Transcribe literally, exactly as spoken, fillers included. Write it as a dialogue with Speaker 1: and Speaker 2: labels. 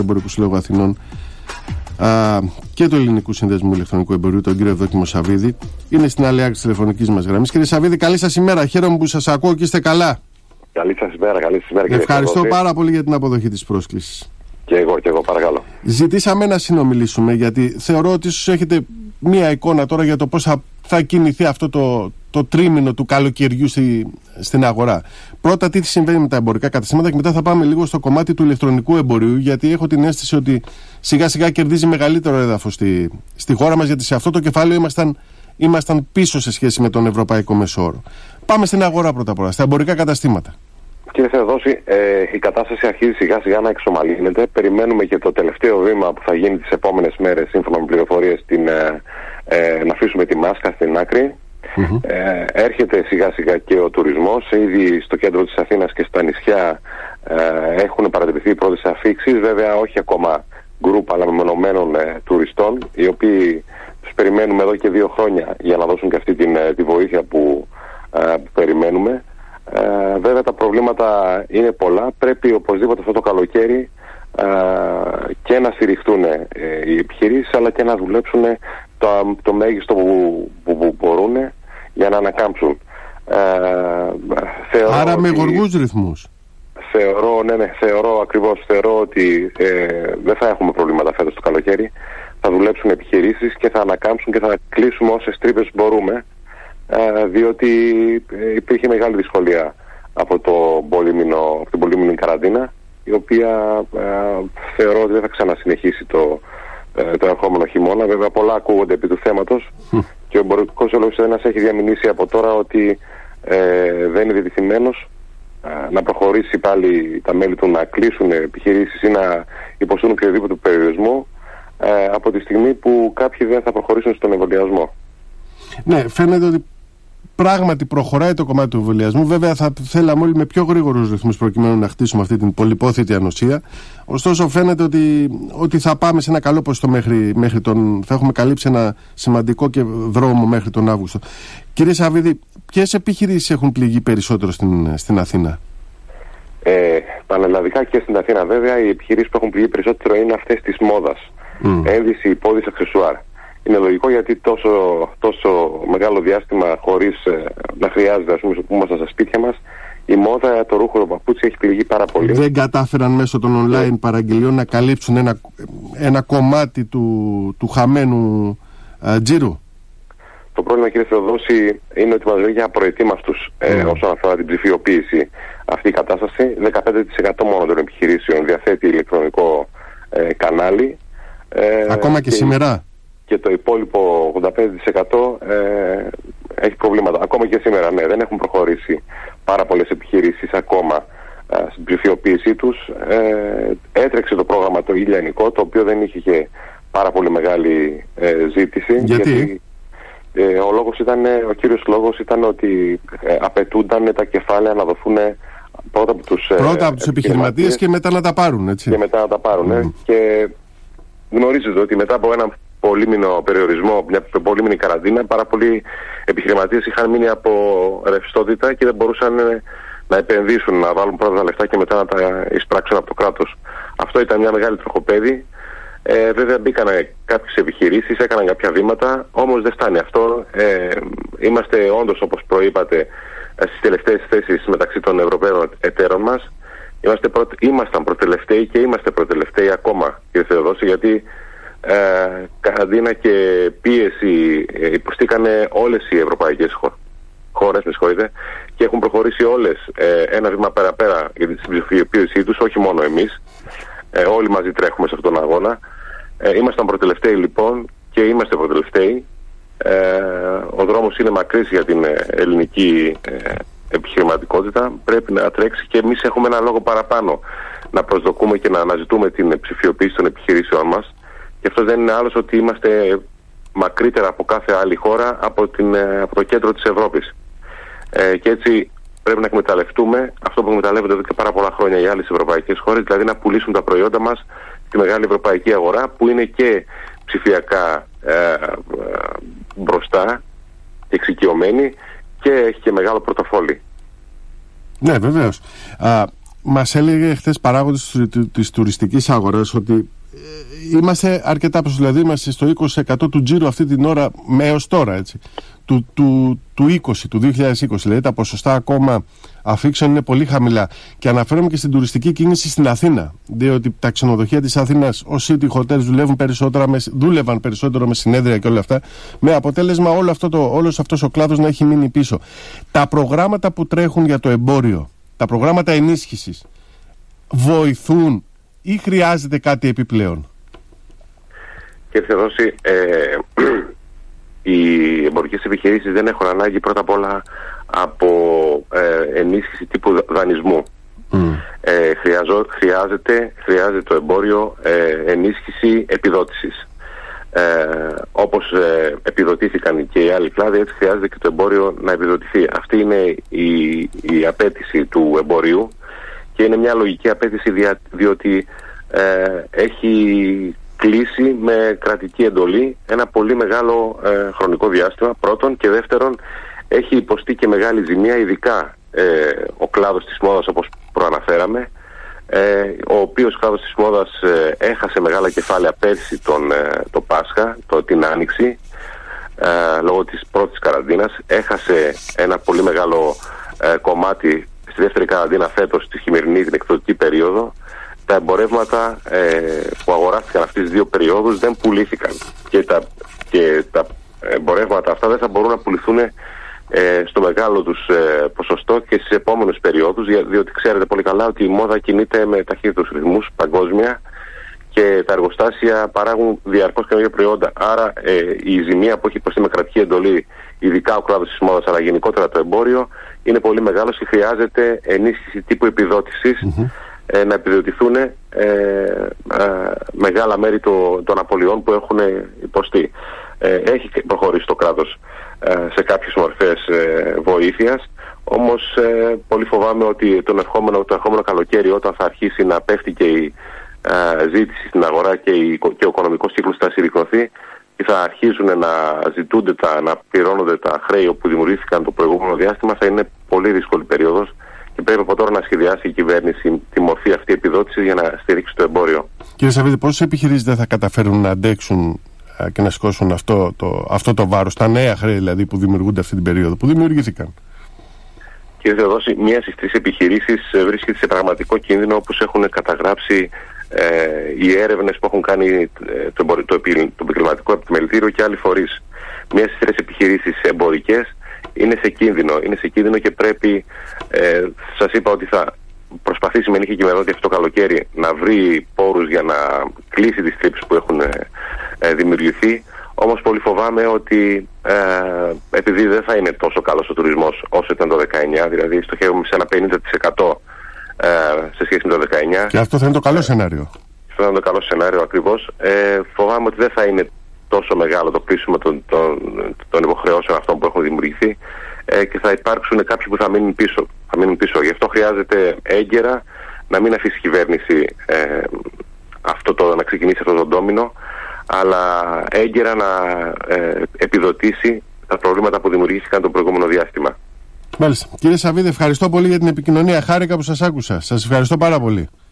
Speaker 1: Εμπορικού Συλλόγου Αθηνών α, και του Ελληνικού Συνδέσμου Ηλεκτρονικού Εμπορίου, τον κύριο Ευδόκιμο Σαββίδη. Είναι στην άλλη άκρη της τηλεφωνικής μας γραμμής. Κύριε Σαββίδη, καλή σας ημέρα. Χαίρομαι που σας ακούω και είστε καλά.
Speaker 2: Καλή σας ημέρα, καλή σας ημέρα.
Speaker 1: Ευχαριστώ κύριε πάρα πολύ για την αποδοχή της πρόσκλησης.
Speaker 2: Και εγώ, και εγώ, παρακαλώ.
Speaker 1: Ζητήσαμε να συνομιλήσουμε, γιατί θεωρώ ότι ίσως έχετε μία εικόνα τώρα για το πώς θα, θα κινηθεί αυτό το, το τρίμηνο του καλοκαιριού στη, στην αγορά. Πρώτα, τι συμβαίνει με τα εμπορικά καταστήματα, και μετά θα πάμε λίγο στο κομμάτι του ηλεκτρονικού εμπορίου, γιατί έχω την αίσθηση ότι σιγά σιγά κερδίζει μεγαλύτερο έδαφος στη, στη χώρα μας, γιατί σε αυτό το κεφάλαιο ήμασταν, ήμασταν πίσω σε σχέση με τον ευρωπαϊκό μεσόωρο. Πάμε στην αγορά πρώτα απ' όλα, στα εμπορικά καταστήματα. Κύριε
Speaker 2: Θεοδόση, ε, η κατάσταση αρχίζει σιγά σιγά να εξομαλύνεται. Περιμένουμε και το τελευταίο βήμα που θα γίνει τις επόμενες μέρες, σύμφωνα με πληροφορίες, την, ε, ε, να αφήσουμε τη μάσκα στην άκρη. Mm-hmm. Ε, έρχεται σιγά σιγά και ο τουρισμός. Ήδη στο κέντρο της Αθήνας και στα νησιά ε, έχουν παρατηρηθεί οι πρώτες αφήξεις. Βέβαια όχι ακόμα γκρουπ, αλλά μεμονωμένων ε, τουριστών, οι οποίοι τους περιμένουμε εδώ και δύο χρόνια για να δώσουν και αυτή την, ε, τη βοήθεια που, ε, που περιμένουμε. Ε, βέβαια τα προβλήματα είναι πολλά. Πρέπει οπωσδήποτε αυτό το καλοκαίρι ε, και να στηριχτούν ε, οι επιχειρήσεις, αλλά και να δουλέψουν το, το μέγιστο που, που, που μπορούν για να ανακάμψουν. Ε, θεωρώ
Speaker 1: Άρα
Speaker 2: ότι,
Speaker 1: με γοργούς ρυθμούς.
Speaker 2: Θεωρώ, ναι, ναι, θεωρώ ακριβώς, θεωρώ ότι ε, δεν θα έχουμε προβλήματα φέτος το καλοκαίρι. Θα δουλέψουν επιχειρήσεις και θα ανακάμψουν και θα κλείσουμε όσες τρύπες μπορούμε. Uh, διότι υπήρχε μεγάλη δυσκολία από, το πολύμηνο, από την πολύμηνη καραντίνα, η οποία uh, θεωρώ ότι δεν θα ξανασυνεχίσει το, uh, το ερχόμενο χειμώνα. Βέβαια πολλά ακούγονται επί του θέματος mm. και ο Εμπορικός Σύλλογος Αθηνών έχει διαμηνήσει από τώρα ότι uh, δεν είναι διατεθειμένος uh, να προχωρήσει πάλι τα μέλη του να κλείσουν επιχειρήσεις ή να υποστούν οποιοδήποτε περιορισμό uh, από τη στιγμή που κάποιοι δεν θα προχωρήσουν στον εμβολιασμό.
Speaker 1: Ναι, φαίνεται ότι πράγματι προχωράει το κομμάτι του εμβολιασμού. Βέβαια, θα θέλαμε όλοι με πιο γρήγορους ρυθμούς προκειμένου να χτίσουμε αυτή την πολυπόθητη ανοσία. Ωστόσο, φαίνεται ότι, ότι θα πάμε σε ένα καλό ποσοστό μέχρι, μέχρι τον. Θα έχουμε καλύψει ένα σημαντικό και δρόμο μέχρι τον Αύγουστο. Κύριε Σαββίδη, ποιες επιχειρήσεις έχουν πληγεί περισσότερο στην, στην Αθήνα?
Speaker 2: Ε, πανελλαδικά και στην Αθήνα, βέβαια, οι επιχειρήσεις που έχουν πληγεί περισσότερο είναι αυτές της μόδας. Mm. Ένδυση, υπόδειση, αξεσουάρ. Είναι λογικό, γιατί τόσο, τόσο μεγάλο διάστημα χωρίς ε, να χρειάζεται, ας πούμε, που ήμασταν στα σπίτια μας, η μόδα, το ρούχο, το παπούτσι έχει πληγεί πάρα πολύ.
Speaker 1: Δεν κατάφεραν μέσω των online παραγγελιών να καλύψουν ένα, ένα κομμάτι του, του χαμένου ε, τζίρου.
Speaker 2: Το πρόβλημα, κύριε Θεοδόση, είναι ότι μας λέει για απροετοίμαστους ε, mm. όσον αφορά την ψηφιοποίηση αυτή η κατάσταση. δεκαπέντε τοις εκατό μόνο των επιχειρήσεων διαθέτει ηλεκτρονικό ε, κανάλι. Ε,
Speaker 1: Ακόμα και, και σήμερα.
Speaker 2: Και το υπόλοιπο ογδόντα πέντε τοις εκατό ε, έχει προβλήματα. Ακόμα και σήμερα, ναι, δεν έχουν προχωρήσει πάρα πολλές επιχειρήσεις ακόμα ε, στην ψηφιοποίησή τους. Ε, έτρεξε το πρόγραμμα το ηλιανικό, το οποίο δεν είχε και πάρα πολύ μεγάλη ε, ζήτηση.
Speaker 1: Γιατί,
Speaker 2: γιατί ε, ο, λόγος ήταν, ο κύριος λόγος ήταν ότι ε, απαιτούνταν τα κεφάλαια να δοθούν πρώτα από τους,
Speaker 1: πρώτα από τους επιχειρηματίες και μετά να τα πάρουν, έτσι.
Speaker 2: Και μετά να τα πάρουν.
Speaker 1: Mm.
Speaker 2: Ε, και γνωρίζετε ότι μετά από ένα πολύμηνο περιορισμό, μια πολύμηνη καραντίνα, πάρα πολλοί επιχειρηματίες είχαν μείνει από ρευστότητα και δεν μπορούσαν να επενδύσουν, να βάλουν πρώτα τα λεφτά και μετά να τα εισπράξουν από το κράτος. Αυτό ήταν μια μεγάλη τροχοπέδη. Ε, βέβαια μπήκαν κάποιες επιχειρήσεις, έκαναν κάποια βήματα, όμως δεν φτάνει αυτό. Ε, είμαστε όντως, όπως προείπατε, στις τελευταίες θέσεις μεταξύ των Ευρωπαίων εταίρων μας. Είμαστε προ... Ήμασταν προτελευταίοι και είμαστε προτελευταίοι ακόμα, κύριε Θεοδόση, γιατί ε, καραντίνα και πίεση ε, υποστήκανε όλες οι ευρωπαϊκές χω... χώρες, με συγχωρείτε, και έχουν προχωρήσει όλες ε, ένα βήμα πέρα-πέρα για την ψηφιοποίησή τους, όχι μόνο εμείς. Ε, όλοι μαζί τρέχουμε σε αυτόν τον αγώνα. Ε, ήμασταν προτελευταίοι λοιπόν και είμαστε προτελευταίοι. Ε, ο δρόμος είναι μακρύς για την ελληνική ε, επιχειρηματικότητα. Πρέπει να τρέξει και εμείς έχουμε ένα λόγο παραπάνω να προσδοκούμε και να αναζητούμε την ψηφιοποίηση των επιχειρήσεων μας. Και αυτό δεν είναι άλλος ότι είμαστε μακρύτερα από κάθε άλλη χώρα από, την, από το κέντρο της Ευρώπης. Ε, και έτσι πρέπει να εκμεταλλευτούμε αυτό που εκμεταλλεύονται εδώ και πάρα πολλά χρόνια οι άλλες ευρωπαϊκές χώρες, δηλαδή να πουλήσουν τα προϊόντα μας στη μεγάλη ευρωπαϊκή αγορά, που είναι και ψηφιακά ε, ε, μπροστά, εξοικειωμένη και έχει και μεγάλο πορτοφόλι.
Speaker 1: Ναι, βεβαίως. Α, μας έλεγε χθες παράγοντες της τουριστικής αγοράς ότι είμαστε αρκετά πίσω, δηλαδή είμαστε στο είκοσι τοις εκατό του τζίρου αυτή την ώρα έως τώρα, έτσι, του, του, του είκοσι, του δύο χιλιάδες είκοσι, δηλαδή τα ποσοστά ακόμα αφήξεων είναι πολύ χαμηλά. Και αναφέρομαι και στην τουριστική κίνηση στην Αθήνα, διότι τα ξενοδοχεία της Αθήνας ως city hotels δουλεύουν περισσότερα με, δούλευαν περισσότερο με συνέδρια και όλα αυτά, με αποτέλεσμα όλο αυτό το, όλος αυτός ο κλάδος να έχει μείνει πίσω. Τα προγράμματα που τρέχουν για το εμπόριο, τα προγράμματα ενίσχυσης, βοηθούν ή χρειάζεται κάτι επιπλέον?
Speaker 2: Και Θεοδόση, ε, οι εμπορικές επιχειρήσεις δεν έχουν ανάγκη πρώτα απ' όλα από ε, ενίσχυση τύπου δανεισμού. Mm. Ε, χρειάζο, χρειάζεται, χρειάζεται το εμπόριο ε, ενίσχυση επιδότησης. Ε, όπως ε, επιδοτήθηκαν και οι άλλοι κλάδοι, έτσι χρειάζεται και το εμπόριο να επιδοτηθεί. Αυτή είναι η, η απέτηση του εμπορίου και είναι μια λογική απέτηση δια, διότι ε, έχει κλείσει με κρατική εντολή ένα πολύ μεγάλο ε, χρονικό διάστημα, πρώτον, και δεύτερον έχει υποστεί και μεγάλη ζημία, ειδικά ε, ο κλάδος της μόδας, όπως προαναφέραμε, ε, ο οποίος κλάδος της μόδας ε, έχασε μεγάλα κεφάλαια πέρσι τον, ε, το Πάσχα, το, την Άνοιξη, ε, λόγω της πρώτης καραντίνας, έχασε ένα πολύ μεγάλο ε, κομμάτι στη δεύτερη καραντίνα φέτος, τη χειμερινή, την εκδοτική περίοδο. Τα εμπορεύματα ε, που αγοράστηκαν αυτές τις δύο περιόδους δεν πουλήθηκαν και τα, και τα εμπορεύματα αυτά δεν θα μπορούν να πουληθούν ε, στο μεγάλο τους ε, ποσοστό και στις επόμενες περιόδους, διότι ξέρετε πολύ καλά ότι η μόδα κινείται με ταχύτητους ρυθμούς παγκόσμια και τα εργοστάσια παράγουν διαρκώς καινούργια προϊόντα. Άρα ε, η ζημία που έχει υποστεί με κρατική εντολή, ειδικά ο κλάδος της μόδας, αλλά γενικότερα το εμπόριο, είναι πολύ μεγάλος και χρειάζεται ενίσχυση τύπου επιδότησης. Mm-hmm. να επιδοτηθούν ε, ε, μεγάλα μέρη το, των απολειών που έχουν υποστεί. Ε, έχει προχωρήσει το κράτος ε, σε κάποιες μορφές ε, βοήθειας, όμως ε, πολύ φοβάμαι ότι τον ερχόμενο, το ερχόμενο καλοκαίρι, όταν θα αρχίσει να πέφτει και η ε, ζήτηση στην αγορά και, η, και ο οικονομικός κύκλος θα συρρικνωθεί και θα αρχίζουν να ζητούνται, τα, να πληρώνονται τα χρέη που δημιουργήθηκαν το προηγούμενο διάστημα, θα είναι πολύ δύσκολη περίοδος. Και πρέπει από τώρα να σχεδιάσει η κυβέρνηση τη μορφή αυτή επιδότηση για να στηρίξει το εμπόριο. Κύριε
Speaker 1: Σαββίδη, πόσες επιχειρήσεις δεν θα καταφέρουν να αντέξουν και να σηκώσουν αυτό το, αυτό το βάρος, τα νέα χρέη δηλαδή που δημιουργούνται αυτή την περίοδο, που δημιουργήθηκαν?
Speaker 2: Κύριε Θεοδόση, μία στις τρεις επιχειρήσεις βρίσκεται σε πραγματικό κίνδυνο, όπως έχουν καταγράψει ε, οι έρευνες που έχουν κάνει ε, το, το, το, το επαγγελματικό επιμελητήριο και άλλοι φορείς. Μία στις τρεις επιχειρήσεις εμπορικές είναι σε κίνδυνο, είναι σε κίνδυνο και πρέπει, ε, σας είπα ότι θα προσπαθήσει με νύχη κυβερνώτη αυτό το καλοκαίρι να βρει πόρους για να κλείσει τις τρύπες που έχουν ε, δημιουργηθεί. Όμως πολύ φοβάμαι ότι ε, επειδή δεν θα είναι τόσο καλός ο τουρισμός όσο ήταν το δεκαεννιά, δηλαδή στοχεύουμε σε ένα πενήντα τοις εκατό ε, σε σχέση με το δεκαεννιά.
Speaker 1: Και αυτό θα είναι το καλό σενάριο.
Speaker 2: Αυτό θα είναι το καλό σενάριο ακριβώς. Ε, φοβάμαι ότι δεν θα είναι τόσο μεγάλο το κλείσιμο των, των, των υποχρεώσεων αυτών που έχουν δημιουργηθεί ε, και θα υπάρξουν κάποιοι που θα μείνουν πίσω. Θα μείνουν πίσω. Γι' αυτό χρειάζεται έγκαιρα να μην αφήσει η κυβέρνηση ε, αυτό το, να ξεκινήσει αυτό το ντόμινο, αλλά έγκαιρα να ε, επιδοτήσει τα προβλήματα που δημιουργήθηκαν το προηγούμενο διάστημα.
Speaker 1: Μάλιστα. Κύριε Σαββίδη, ευχαριστώ πολύ για την επικοινωνία. Χάρηκα που σας άκουσα. Σας ευχαριστώ πάρα πολύ.